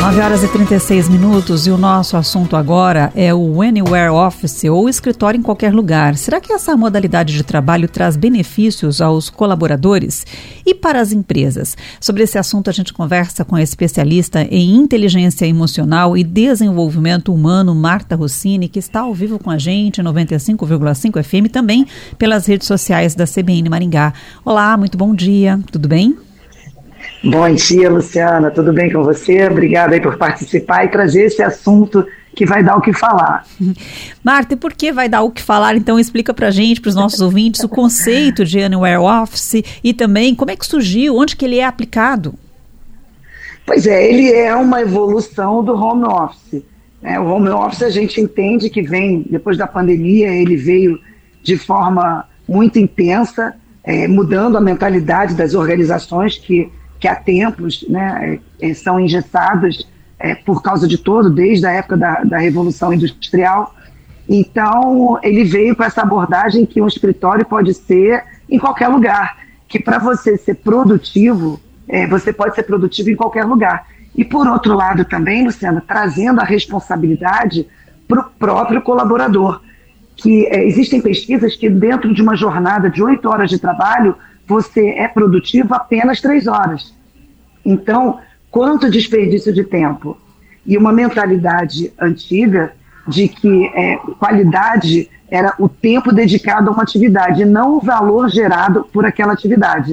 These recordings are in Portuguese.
9h36 e o nosso assunto agora é o Anywhere Office ou escritório em qualquer lugar. Será que essa modalidade de trabalho traz benefícios aos colaboradores e para as empresas? Sobre esse assunto a gente conversa com a especialista em inteligência emocional e desenvolvimento humano, Marta Rossini, que está ao vivo com a gente, 95,5 FM, também pelas redes sociais da CBN Maringá. Olá, muito bom dia, tudo bem? Bom dia, Luciana, tudo bem com você? Obrigada aí por participar e trazer esse assunto que vai dar o que falar. Marta, e por que vai dar o que falar? Então explica pra gente, para os nossos ouvintes, o conceito de Anywhere Office e também como é que surgiu, onde que ele é aplicado? Pois é, ele é uma evolução do home office. O home office a gente entende que vem, depois da pandemia, ele veio de forma muito intensa, mudando a mentalidade das organizações que há tempos, né, são engessadas por causa de todo, desde a época da Revolução Industrial. Então, ele veio com essa abordagem que um escritório pode ser em qualquer lugar, que para você ser produtivo, você pode ser produtivo em qualquer lugar. E, por outro lado também, Luciana, trazendo a responsabilidade para o próprio colaborador, que existem pesquisas que dentro de uma jornada de 8 horas de trabalho, você é produtivo apenas 3 horas. Então, quanto desperdício de tempo? E uma mentalidade antiga de que qualidade era o tempo dedicado a uma atividade, e não o valor gerado por aquela atividade.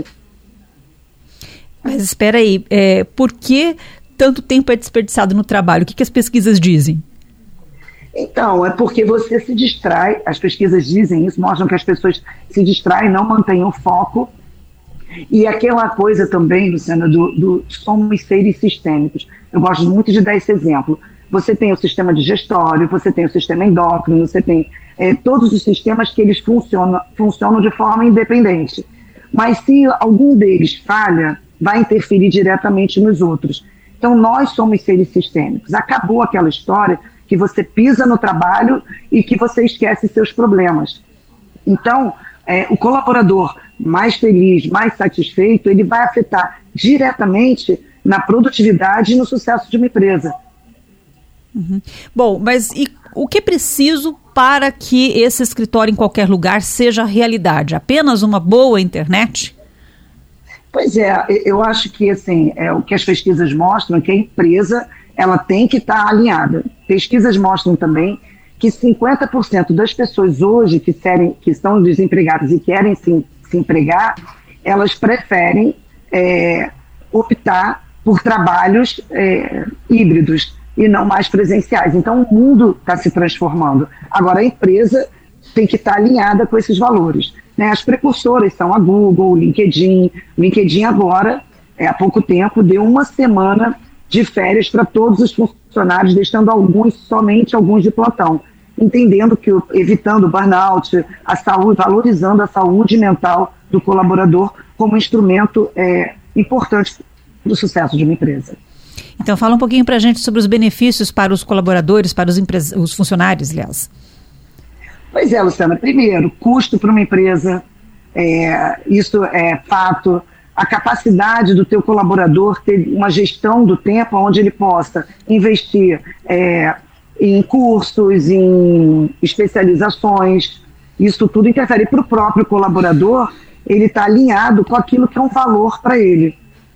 Mas espera aí, por que tanto tempo é desperdiçado no trabalho? O que as pesquisas dizem? Então, é porque você se distrai, as pesquisas dizem isso, mostram que as pessoas se distraem, não mantêm o foco. E aquela coisa também, Luciana, do somos seres sistêmicos. Eu gosto muito de dar esse exemplo. Você tem o sistema digestório, você tem o sistema endócrino, você tem todos os sistemas que eles funcionam de forma independente. Mas se algum deles falha, vai interferir diretamente nos outros. Então, nós somos seres sistêmicos. Acabou aquela história que você pisa no trabalho e que você esquece seus problemas. Então, o colaborador mais feliz, mais satisfeito, ele vai afetar diretamente na produtividade e no sucesso de uma empresa. Uhum. Bom, mas e o que é preciso para que esse escritório em qualquer lugar seja realidade? Apenas uma boa internet? Pois eu acho que assim, o que as pesquisas mostram é que a empresa ela tem que estar alinhada. Pesquisas mostram também que 50% das pessoas hoje que estão desempregadas e querem se empregar, elas preferem optar por trabalhos híbridos e não mais presenciais. Então, o mundo está se transformando. Agora, a empresa tem que estar alinhada com esses valores. Né? As precursoras são a Google, o LinkedIn. O LinkedIn agora, há pouco tempo, deu 1 semana de férias para todos os funcionários, deixando somente alguns de plantão, entendendo que, evitando o burnout, a saúde, valorizando a saúde mental do colaborador como instrumento importante do sucesso de uma empresa. Então, fala um pouquinho para a gente sobre os benefícios para os colaboradores, para os funcionários, aliás. Pois é, Luciana. Primeiro, custo para uma empresa, isso é fato. A capacidade do teu colaborador ter uma gestão do tempo onde ele possa investir em cursos, em especializações, isso tudo interfere para o próprio colaborador, ele está alinhado com aquilo que é um valor para ele.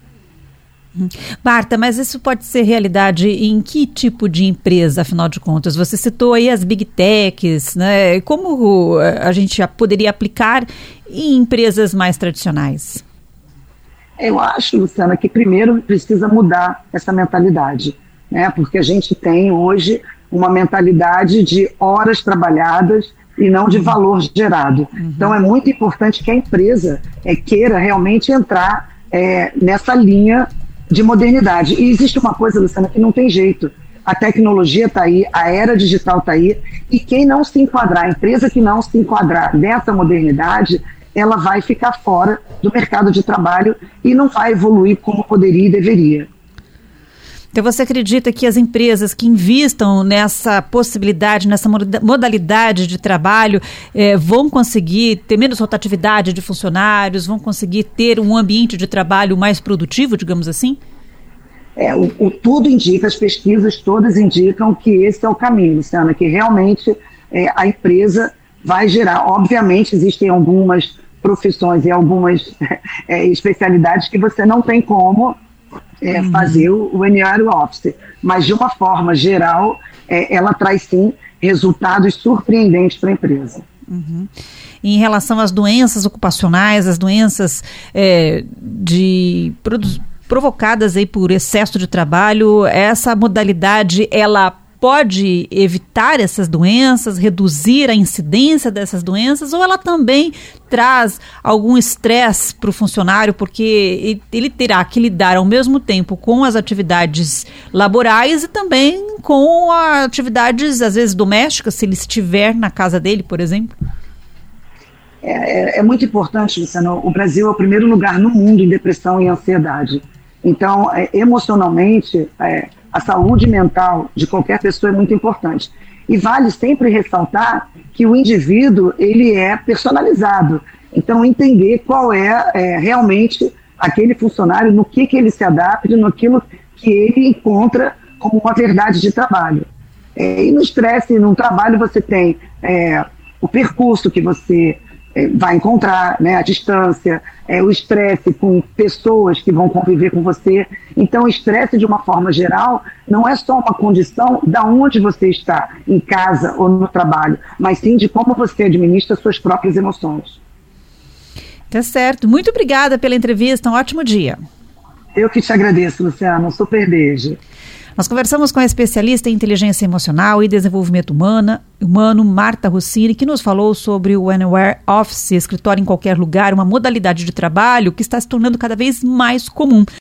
Marta, mas isso pode ser realidade em que tipo de empresa, afinal de contas? Você citou aí as Big Techs, né? Como a gente já poderia aplicar em empresas mais tradicionais? Eu acho, Luciana, que primeiro precisa mudar essa mentalidade, né? Porque a gente tem hoje uma mentalidade de horas trabalhadas e não de valor gerado. Uhum. Então é muito importante que a empresa queira realmente entrar nessa linha de modernidade. E existe uma coisa, Luciana, que não tem jeito. A tecnologia está aí, a era digital está aí, e quem não se enquadrar, a empresa que não se enquadrar nessa modernidade, ela vai ficar fora do mercado de trabalho e não vai evoluir como poderia e deveria. Então você acredita que as empresas que invistam nessa possibilidade, nessa modalidade de trabalho, vão conseguir ter menos rotatividade de funcionários, vão conseguir ter um ambiente de trabalho mais produtivo, digamos assim? Tudo indica, as pesquisas todas indicam que esse é o caminho, Luciana, que realmente a empresa vai gerar. Obviamente, existem algumas profissões e algumas especialidades que você não tem como fazer o Anywhere Office, mas de uma forma geral, ela traz sim resultados surpreendentes para a empresa. Uhum. Em relação às doenças ocupacionais, as doenças provocadas aí por excesso de trabalho, essa modalidade, ela pode evitar essas doenças, reduzir a incidência dessas doenças, ou ela também traz algum estresse para o funcionário, porque ele terá que lidar ao mesmo tempo com as atividades laborais e também com atividades, às vezes, domésticas, se ele estiver na casa dele, por exemplo? É muito importante, Luciano. O Brasil é o primeiro lugar no mundo em depressão e ansiedade. Então, emocionalmente, a saúde mental de qualquer pessoa é muito importante. E vale sempre ressaltar que o indivíduo, ele é personalizado. Então, entender qual é realmente aquele funcionário, no que ele se adapta, naquilo que ele encontra como uma verdade de trabalho. E no estresse, no trabalho, você tem o percurso que você vai encontrar, né, a distância, o estresse com pessoas que vão conviver com você. Então, o estresse, de uma forma geral, não é só uma condição de onde você está, em casa ou no trabalho, mas sim de como você administra suas próprias emoções. Tá certo. Muito obrigada pela entrevista. Um ótimo dia. Eu que te agradeço, Luciana. Um super beijo. Nós conversamos com a especialista em inteligência emocional e desenvolvimento humano, Marta Rossini, que nos falou sobre o Anywhere Office, escritório em qualquer lugar, uma modalidade de trabalho que está se tornando cada vez mais comum.